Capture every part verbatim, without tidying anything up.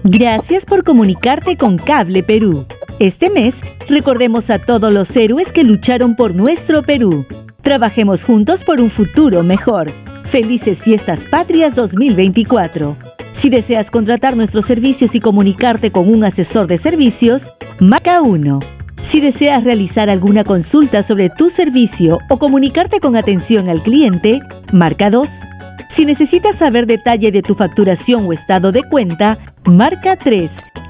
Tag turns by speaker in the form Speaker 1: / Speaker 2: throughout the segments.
Speaker 1: Gracias por comunicarte con Cable Perú. Este mes, recordemos a todos los héroes que lucharon por nuestro Perú. Trabajemos juntos por un futuro mejor. Felices Fiestas Patrias dos mil veinticuatro. Si deseas contratar nuestros servicios y comunicarte con un asesor de servicios, marca uno. Si deseas realizar alguna consulta sobre tu servicio o comunicarte con atención al cliente, marca dos. Si necesitas saber detalle de tu facturación o estado de cuenta, marca tres.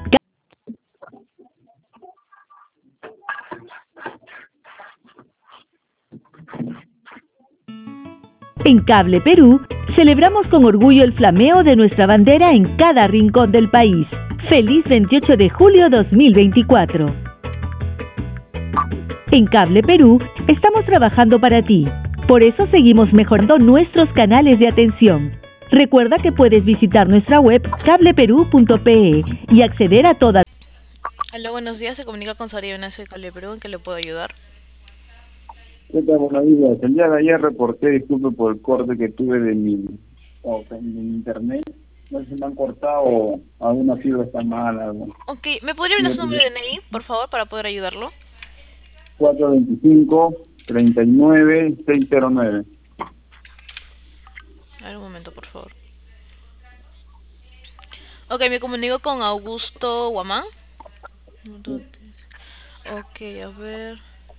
Speaker 1: En Cable Perú, celebramos con orgullo el flameo de nuestra bandera en cada rincón del país. ¡Feliz veintiocho de julio dos mil veinticuatro! En Cable Perú, estamos trabajando para ti. Por eso seguimos mejorando nuestros canales de atención. Recuerda que puedes visitar nuestra web cable perú punto pe y acceder a todas.
Speaker 2: Hola, buenos días. Se comunica con Saria Venecia de Cable Perú. ¿En qué le puedo ayudar?
Speaker 3: ¿Qué tal? Buenos días. El día de ayer reporté, disculpe por el corte que tuve de mi, o sea, de mi internet. No sé si me han cortado o alguna fibra está mala. ¿No?
Speaker 2: Ok, ¿me podría brindar su número de D N I, por favor, para poder ayudarlo?
Speaker 3: cuatro veinticinco, treinta y nueve, seiscientos nueve.
Speaker 2: A ver, un momento, por favor. Ok, me comunico con Augusto Guamán. Ok, a ver.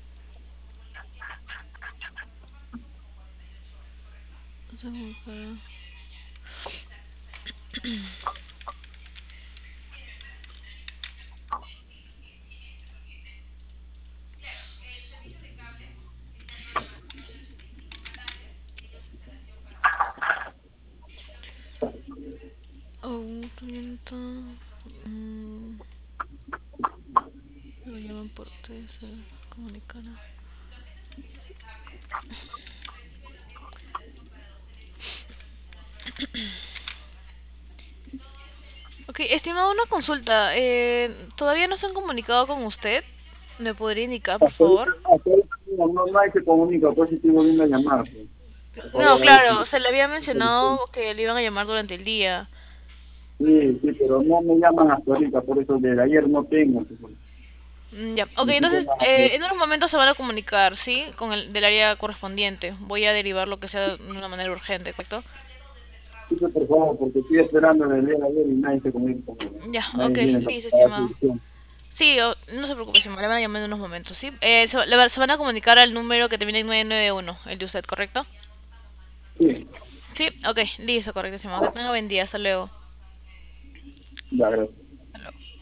Speaker 2: Augusto, mm, lo llaman por T, se comunicará. Ok, estimado, una consulta. Eh, ¿todavía no se han comunicado con usted? ¿Me podría indicar, por
Speaker 3: Hasta ahorita,
Speaker 2: favor?
Speaker 3: hasta ahorita no, no, no hay que comunicar, pues estoy volviendo a llamar. Pues. Por
Speaker 2: No,
Speaker 3: favor, a ver si...
Speaker 2: claro, se le había mencionado que le iban a llamar durante el día.
Speaker 3: Sí, sí, pero no me llaman hasta ahorita, por eso desde ayer no tengo. Pues.
Speaker 2: Mm, ya, ok,
Speaker 3: Necesito
Speaker 2: entonces
Speaker 3: más.
Speaker 2: eh, en unos momentos se van a comunicar, ¿sí? Con el del área correspondiente. Voy a derivar lo que sea de una manera urgente, ¿correcto?
Speaker 3: Sí, por favor, porque estoy esperando desde el día de ayer y nadie se comunica conmigo.
Speaker 2: Ya,
Speaker 3: Nadie
Speaker 2: ok,
Speaker 3: viene
Speaker 2: listo,
Speaker 3: a la
Speaker 2: estimado.
Speaker 3: solución.
Speaker 2: Sí, o- no se preocupe, estimado, le van a llamar en unos momentos, ¿sí? Eh, se, le va- se van a comunicar al número que termina en nueve nueve uno, el de usted, ¿correcto?
Speaker 3: Sí,
Speaker 2: Sí, ok, listo, correcto, estimado. Que tenga buen día, hasta luego.
Speaker 3: ya, gracias.